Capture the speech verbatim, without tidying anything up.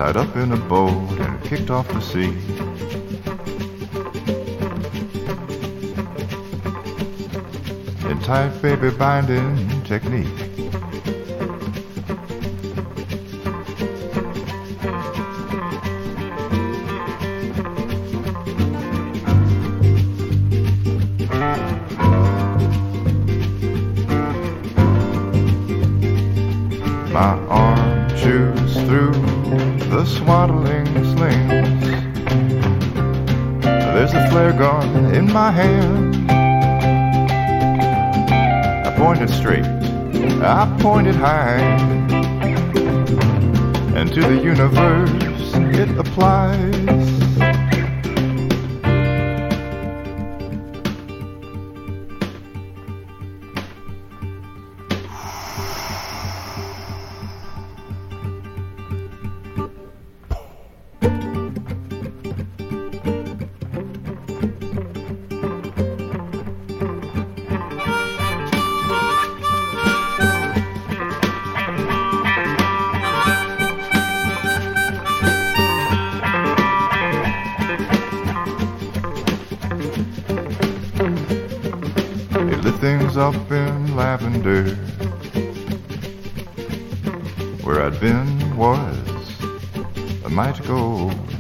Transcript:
tied up in a boat and kicked off to sea. In tight baby binding technique. My arm chews through the swaddling slings. There's a flare gun in my hand. I point it straight, I point it high, and to the universe it applies. Things up in lavender, where I'd been was a might go.